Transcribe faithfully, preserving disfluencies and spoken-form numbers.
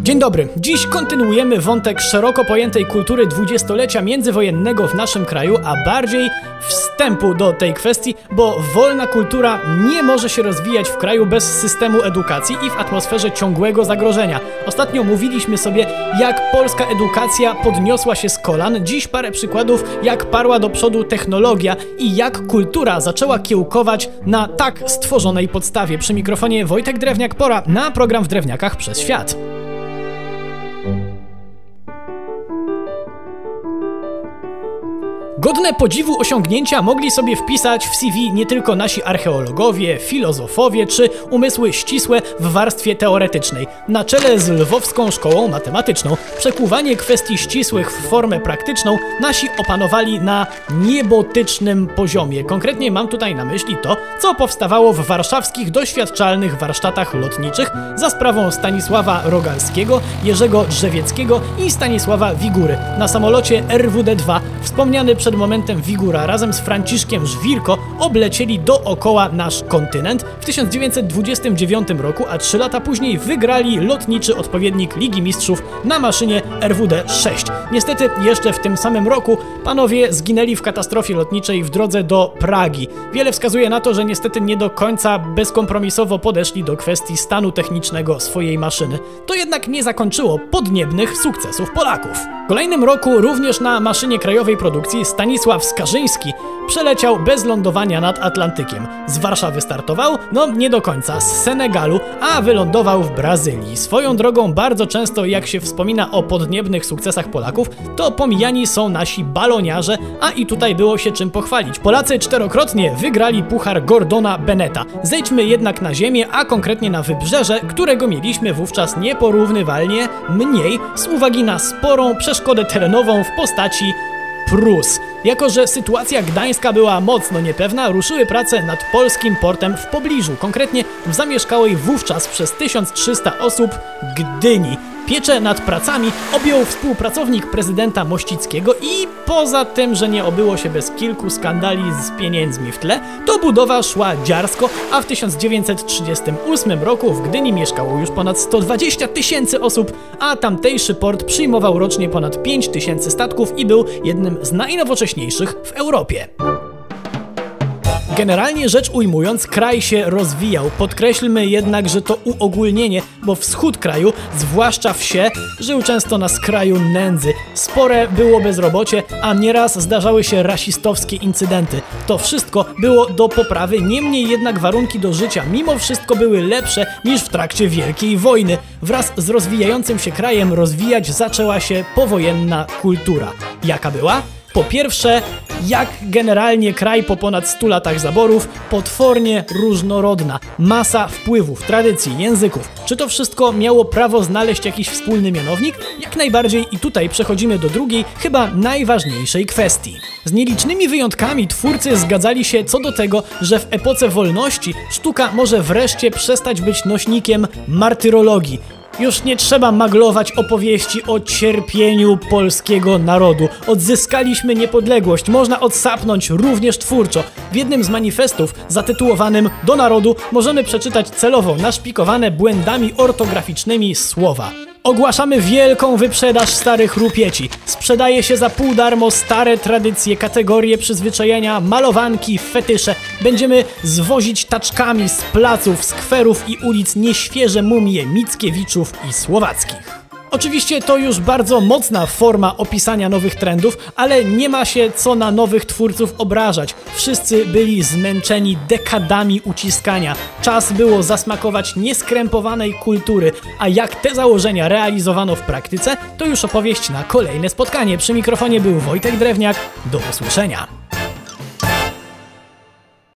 Dzień dobry. Dziś kontynuujemy wątek szeroko pojętej kultury dwudziestolecia międzywojennego w naszym kraju, a bardziej wstępu do tej kwestii, bo wolna kultura nie może się rozwijać w kraju bez systemu edukacji i w atmosferze ciągłego zagrożenia. Ostatnio mówiliśmy sobie, jak polska edukacja podniosła się z kolan, dziś parę przykładów, jak parła do przodu technologia i jak kultura zaczęła kiełkować na tak stworzonej podstawie. Przy mikrofonie Wojtek Drewniak, pora na program w Drewniakach przez świat. Godne podziwu osiągnięcia mogli sobie wpisać w C V nie tylko nasi archeologowie, filozofowie czy umysły ścisłe w warstwie teoretycznej. Na czele z Lwowską Szkołą Matematyczną przekuwanie kwestii ścisłych w formę praktyczną nasi opanowali na niebotycznym poziomie. Konkretnie mam tutaj na myśli to, co powstawało w warszawskich doświadczalnych warsztatach lotniczych za sprawą Stanisława Rogalskiego, Jerzego Drzewieckiego i Stanisława Wigury. Na samolocie R W D dwa wspomniany przed momentem Wigura razem z Franciszkiem Żwirko oblecieli dookoła nasz kontynent w tysiąc dziewięćset dwudziestym dziewiątym roku, a trzy lata później wygrali lotniczy odpowiednik Ligi Mistrzów na maszynie R W D sześć. Niestety jeszcze w tym samym roku panowie zginęli w katastrofie lotniczej w drodze do Pragi. Wiele wskazuje na to, że niestety nie do końca bezkompromisowo podeszli do kwestii stanu technicznego swojej maszyny. To jednak nie zakończyło podniebnych sukcesów Polaków. W kolejnym roku również na maszynie krajowej produkcji Stanisław Skarżyński przeleciał bez lądowania nad Atlantykiem. Z Warszawy startował? No nie do końca, z Senegalu, a wylądował w Brazylii. Swoją drogą bardzo często jak się wspomina o podniebnych sukcesach Polaków, to pomijani są nasi baloniarze, a i tutaj było się czym pochwalić. Polacy czterokrotnie wygrali puchar Gordona Bennetta. Zejdźmy jednak na ziemię, a konkretnie na wybrzeże, którego mieliśmy wówczas nieporównywalnie mniej z uwagi na sporą przeszkodę terenową w postaci Prus. Jako że sytuacja gdańska była mocno niepewna, ruszyły prace nad polskim portem w pobliżu, konkretnie w zamieszkałej wówczas przez tysiąc trzysta osób Gdyni. Pieczę nad pracami objął współpracownik prezydenta Mościckiego i poza tym, że nie obyło się bez kilku skandali z pieniędzmi w tle, to budowa szła dziarsko, a w tysiąc dziewięćset trzydziestym ósmym roku w Gdyni mieszkało już ponad sto dwadzieścia tysięcy osób, a tamtejszy port przyjmował rocznie ponad pięć tysięcy statków i był jednym z najnowocześniejszych w Europie. Generalnie rzecz ujmując, kraj się rozwijał. Podkreślmy jednak, że to uogólnienie, bo wschód kraju, zwłaszcza wsie, żył często na skraju nędzy. Spore było bezrobocie, a nieraz zdarzały się rasistowskie incydenty. To wszystko było do poprawy, niemniej jednak warunki do życia mimo wszystko były lepsze niż w trakcie Wielkiej Wojny. Wraz z rozwijającym się krajem rozwijać zaczęła się powojenna kultura. Jaka była? Po pierwsze, jak generalnie kraj po ponad stu latach zaborów, potwornie różnorodna. Masa wpływów, tradycji, języków. Czy to wszystko miało prawo znaleźć jakiś wspólny mianownik? Jak najbardziej i tutaj przechodzimy do drugiej, chyba najważniejszej kwestii. Z nielicznymi wyjątkami twórcy zgadzali się co do tego, że w epoce wolności sztuka może wreszcie przestać być nośnikiem martyrologii. Już nie trzeba maglować opowieści o cierpieniu polskiego narodu. Odzyskaliśmy niepodległość, można odsapnąć również twórczo. W jednym z manifestów zatytułowanym Do narodu możemy przeczytać celowo naszpikowane błędami ortograficznymi słowa. Ogłaszamy wielką wyprzedaż starych rupieci. Sprzedaje się za pół darmo stare tradycje, kategorie, przyzwyczajenia, malowanki, fetysze. Będziemy zwozić taczkami z placów, skwerów i ulic nieświeże mumie Mickiewiczów i Słowackich. Oczywiście to już bardzo mocna forma opisania nowych trendów, ale nie ma się co na nowych twórców obrażać. Wszyscy byli zmęczeni dekadami uciskania. Czas było zasmakować nieskrępowanej kultury, a jak te założenia realizowano w praktyce, to już opowieść na kolejne spotkanie. Przy mikrofonie był Wojtek Drewniak. Do usłyszenia.